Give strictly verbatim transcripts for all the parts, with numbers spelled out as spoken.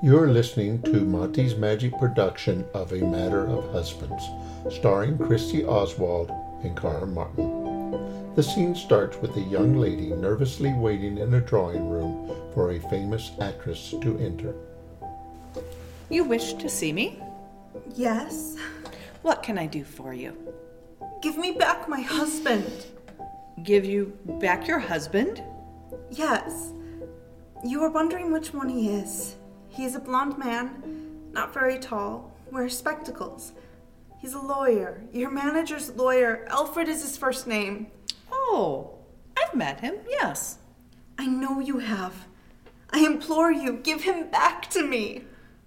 You're listening to Monty's Magic production of A Matter of Husbands, starring Christy Oswald and Cara Martin. The scene starts with a young lady nervously waiting in a drawing room for a famous actress to enter. You wish to see me? Yes. What can I do for you? Give me back my husband. Give you back your husband? Yes. You are wondering which one he is. He is a blonde man, not very tall, wears spectacles. He's a lawyer. Your manager's lawyer. Alfred is his first name. Oh, I've met him, yes. I know you have. I implore you, give him back to me.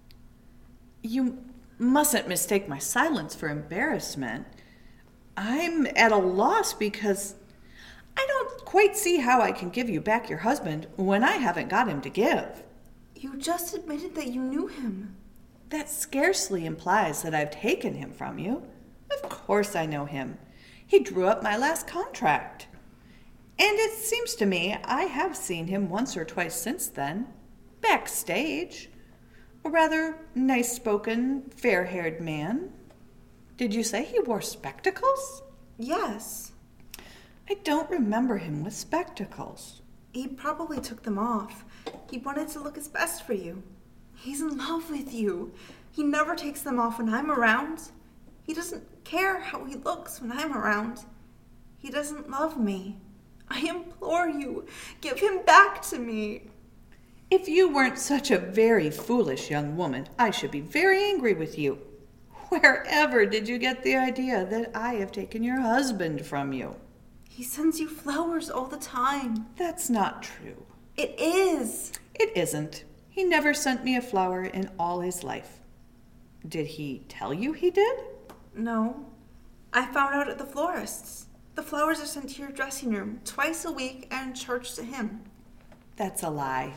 You mustn't mistake my silence for embarrassment. I'm at a loss because I don't quite see how I can give you back your husband when I haven't got him to give. You just admitted that you knew him. That scarcely implies that I've taken him from you. Of course I know him. He drew up my last contract. And it seems to me I have seen him once or twice since then, backstage. A rather nice-spoken, fair-haired man. Did you say he wore spectacles? Yes. I don't remember him with spectacles. He probably took them off. He wanted to look his best for you. He's in love with you. He never takes them off when I'm around. He doesn't care how he looks when I'm around. He doesn't love me. I implore you, give him back to me. If you weren't such a very foolish young woman, I should be very angry with you. Wherever did you get the idea that I have taken your husband from you? He sends you flowers all the time. That's not true. It is. It isn't. He never sent me a flower in all his life. Did he tell you he did? No. I found out at the florist's. The flowers are sent to your dressing room twice a week and charged to him. That's a lie.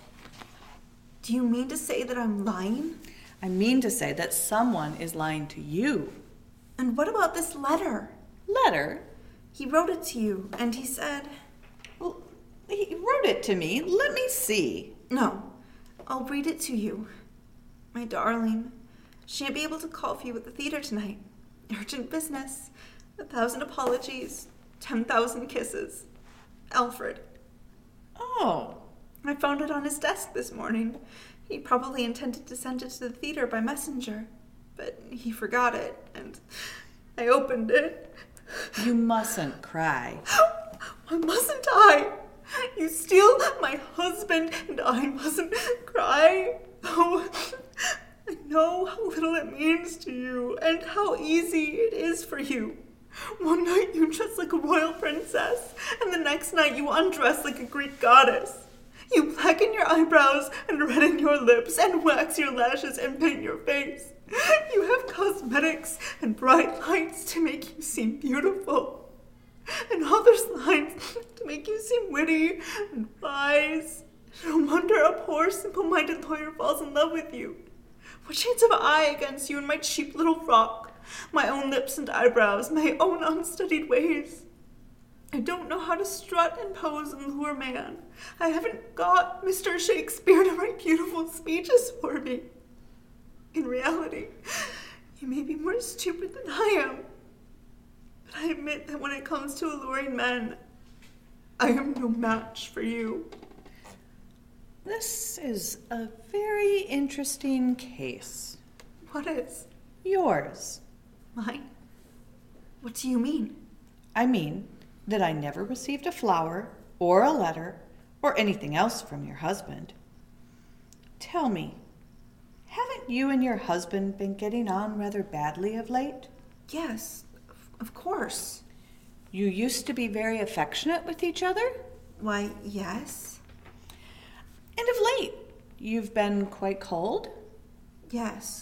Do you mean to say that I'm lying? I mean to say that someone is lying to you. And what about this letter? Letter? He wrote it to you, and he said... Well, he wrote it to me. Let me see. No, I'll read it to you. My darling, shan't be able to call for you at the theater tonight. Urgent business. A thousand apologies. Ten thousand kisses. Alfred. Oh. I found it on his desk this morning. He probably intended to send it to the theater by messenger, but he forgot it, and I opened it. You mustn't cry. Why mustn't I? You steal my husband, and I mustn't cry? Oh, I know how little it means to you, and how easy it is for you. One night you dress like a royal princess, and the next night you undress like a Greek goddess. You blacken your eyebrows and redden your lips and wax your lashes and paint your face. You have cosmetics and bright lights to make you seem beautiful, and others lines to make you seem witty and wise. No wonder a poor, simple-minded lawyer falls in love with you. What chance have I against you in my cheap little frock, my own lips and eyebrows, my own unstudied ways? I don't know how to strut and pose and lure man. I haven't got Mister Shakespeare to write beautiful speeches for me. In reality, you may be more stupid than I am. But I admit that when it comes to alluring men, I am no match for you. This is a very interesting case. What is? Yours. Mine? What do you mean? I mean that I never received a flower or a letter or anything else from your husband. Tell me, haven't you and your husband been getting on rather badly of late? Yes, of course. You used to be very affectionate with each other? Why, yes. And of late, you've been quite cold? Yes.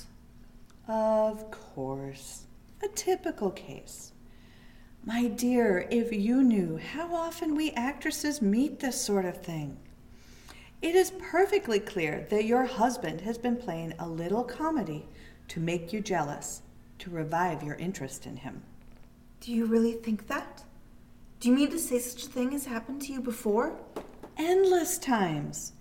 Of course. A typical case. My dear, if you knew how often we actresses meet this sort of thing. It is perfectly clear that your husband has been playing a little comedy to make you jealous, to revive your interest in him. Do you really think that? Do you mean to say such a thing has happened to you before? Endless times.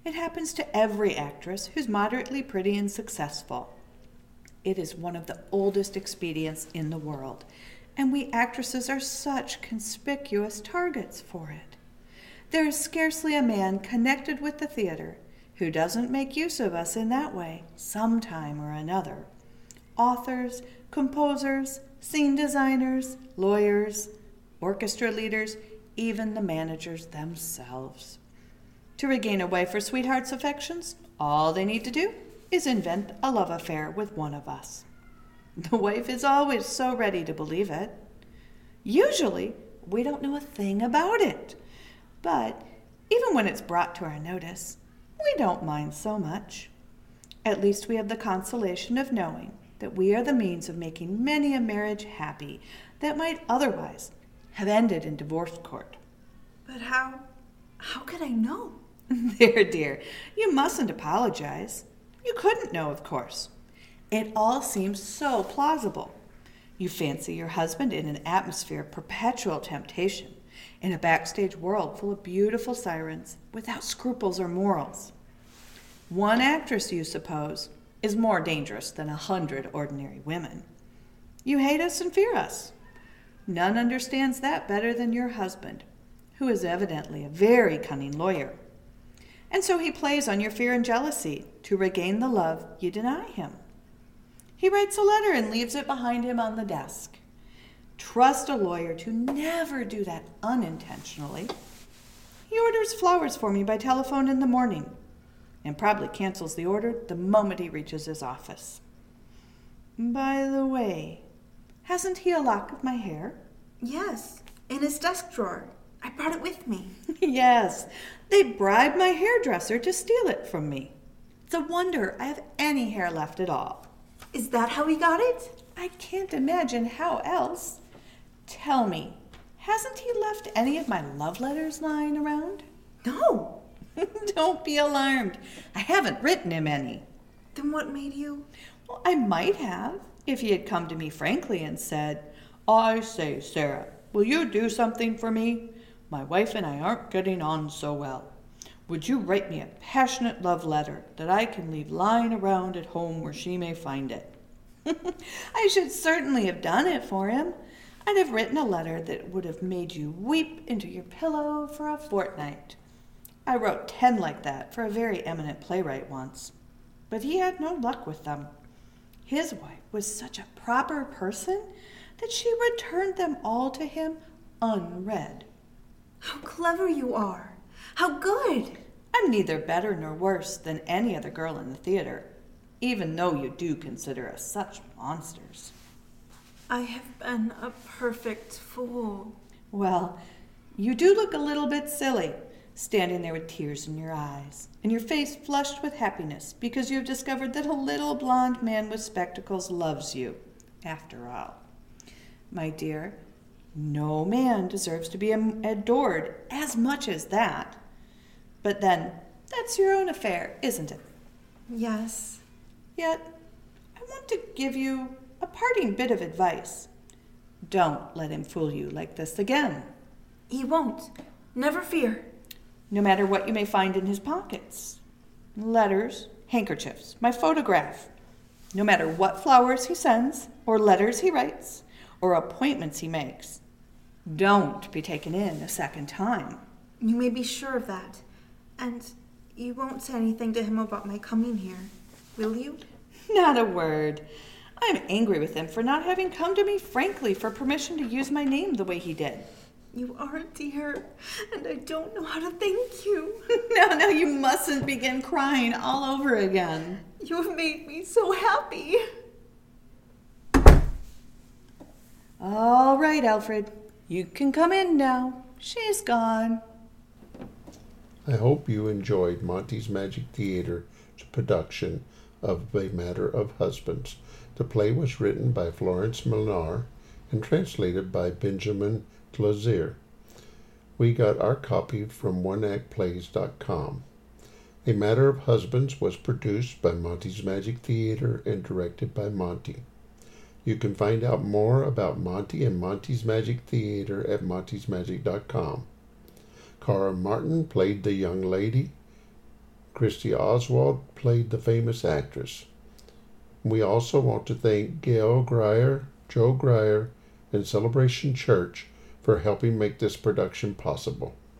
It happens to every actress who's moderately pretty and successful. It is one of the oldest expedients in the world, and we actresses are such conspicuous targets for it. There is scarcely a man connected with the theater who doesn't make use of us in that way sometime or another. Authors, composers, scene designers, lawyers, orchestra leaders, even the managers themselves. To regain a wife or sweetheart's affections, all they need to do is invent a love affair with one of us. The wife is always so ready to believe it. Usually, we don't know a thing about it, but even when it's brought to our notice, we don't mind so much. At least we have the consolation of knowing that we are the means of making many a marriage happy that might otherwise have ended in divorce court. But how, how could I know? There, dear, you mustn't apologize. You couldn't know, of course. It all seems so plausible. You fancy your husband in an atmosphere of perpetual temptation, in a backstage world full of beautiful sirens without scruples or morals. One actress, you suppose, is more dangerous than a hundred ordinary women. You hate us and fear us. None understands that better than your husband, who is evidently a very cunning lawyer. And so he plays on your fear and jealousy to regain the love you deny him. He writes a letter and leaves it behind him on the desk. Trust a lawyer to never do that unintentionally. He orders flowers for me by telephone in the morning and probably cancels the order the moment he reaches his office. By the way, hasn't he a lock of my hair? Yes, in his desk drawer. I brought it with me. Yes, they bribed my hairdresser to steal it from me. It's a wonder I have any hair left at all. Is that how he got it? I can't imagine how else. Tell me, hasn't he left any of my love letters lying around? No. Don't be alarmed. I haven't written him any. Then what made you? Well, I might have, if he had come to me frankly and said, I say, Sarah, will you do something for me? My wife and I aren't getting on so well. Would you write me a passionate love letter that I can leave lying around at home where she may find it? I should certainly have done it for him. I'd have written a letter that would have made you weep into your pillow for a fortnight. I wrote ten like that for a very eminent playwright once, but he had no luck with them. His wife was such a proper person that she returned them all to him unread. How clever you are. How good. I'm neither better nor worse than any other girl in the theater, even though you do consider us such monsters. I have been a perfect fool. Well, you do look a little bit silly, standing there with tears in your eyes, and your face flushed with happiness because you have discovered that a little blonde man with spectacles loves you, after all. My dear, no man deserves to be adored as much as that. But then, that's your own affair, isn't it? Yes. Yet, I want to give you a parting bit of advice. Don't let him fool you like this again. He won't. Never fear. No matter what you may find in his pockets. Letters, handkerchiefs, my photograph. No matter what flowers he sends, or letters he writes, or appointments he makes. Don't be taken in a second time. You may be sure of that. And you won't say anything to him about my coming here, will you? Not a word. I'm angry with him for not having come to me frankly for permission to use my name the way he did. You are dear, and I don't know how to thank you. No, no, you mustn't begin crying all over again. You have made me so happy. All right, Alfred. You can come in now. She's gone. I hope you enjoyed Monty's Magic Theater's production of A Matter of Husbands. The play was written by Florence Millar and translated by Benjamin Glazier. We got our copy from one act plays dot com. A Matter of Husbands was produced by Monty's Magic Theater and directed by Monty. You can find out more about Monty and Monty's Magic Theater at montys magic dot com. Cara Martin played the young lady. Christy Oswald played the famous actress. We also want to thank Gail Grier, Joe Grier, and Celebration Church for helping make this production possible.